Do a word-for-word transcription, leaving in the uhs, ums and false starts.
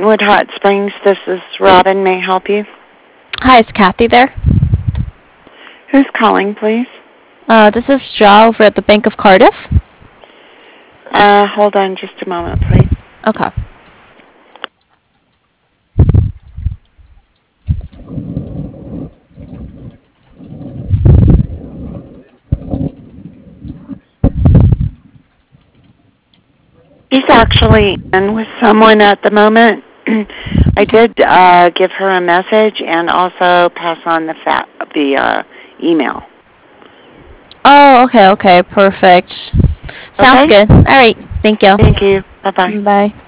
Cottonwood Hot Springs. This is Robin. May I help you? Hi, is Kathy there? Who's calling, please? Uh, this is Ja over at the Bank of Cardiff. Uh, hold on just a moment, please. Okay. She's actually in with someone at the moment. I did uh, give her a message and also pass on the fa- the uh, email. Oh, okay, okay, perfect. Sounds Okay? good. All right, thank you. Thank you. Bye-bye. Bye.